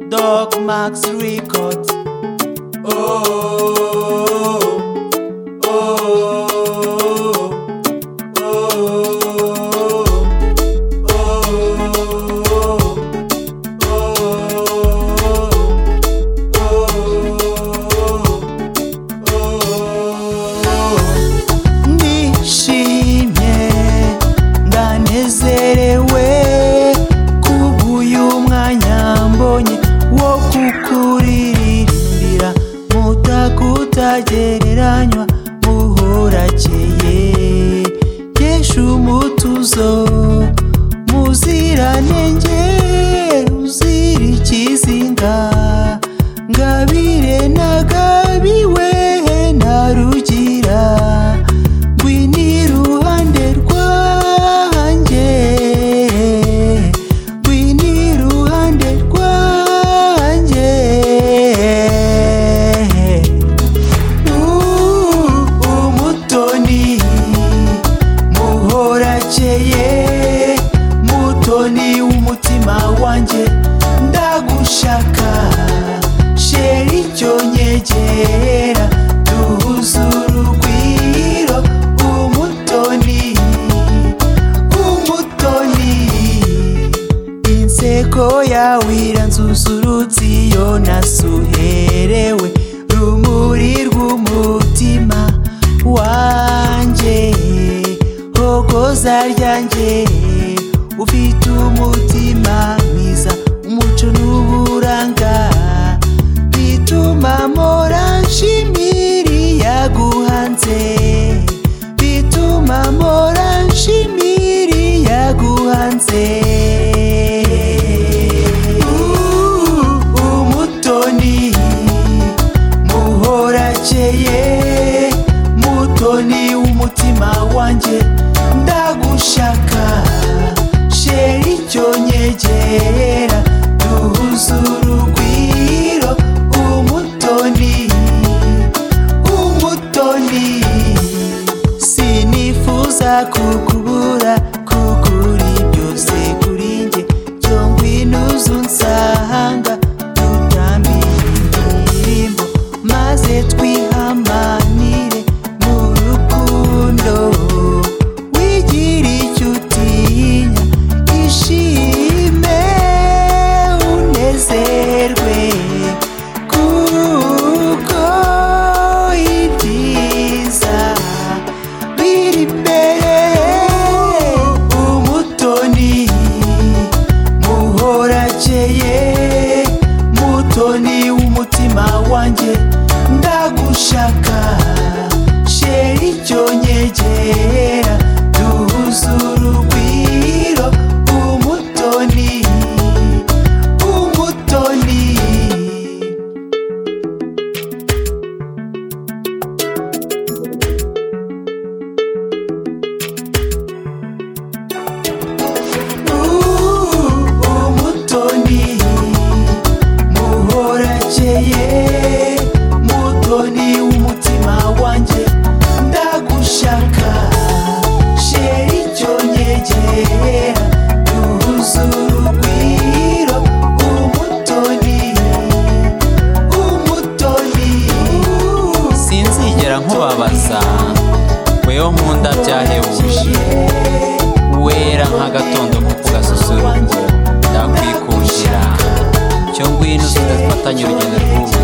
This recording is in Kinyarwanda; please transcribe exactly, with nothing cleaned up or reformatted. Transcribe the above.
Dog Max Records. Oh, oh, oh, kukuririmbira mutagereranywa muhorakeye Yeshu umutuzo muziranenge uzira ikizinga ngabire nagabiwe narugira ngwini ruhande rwanjye ngwini ruhande rwanjye umutoni muhorakeye mutoni w'umutima wanjye ndagushaka sheri icyo nyegera duhuze urugwiro umutoni umutoni inseko yawe iranzuzurutse iyo nasuherewe rumuri rw'umutima wanjye hogoza ryanjye ufite umutima mwiza umuco n'uburanga bituma mpora nshimira iyaguhanze bituma mpora nshimira iyaguhanze umutoni muhorakeye mutoni w'umutima wanjye ndagushaka sheri icyo nyegera duhuze urugwiro umutoni umutoni sinifuza kukubura kuko uri byose kuri njye cyo ngwino unsanga tutambire indirimbo maze twihamanire mu rukundo wigira icyo utinya ishime unezerwe kuko ibyiza biri imbere umutoni muhorakeye mutoni w'umutima wanjye ndagushaka sheri icyo nyegera duhuze urugwiro umutoni umutoni umutoni muhorakeye mutoni w'umutima wanjye ndagushaka sheri icyo nyegera duhuze urugwiro umutoni umutoni sinzigera nkubabaza weho nkunda byahebuje wera nk'agatondo ko ku gasusuruko ndakwikundira cyo ngwino dufatanye urugendo rw'ubu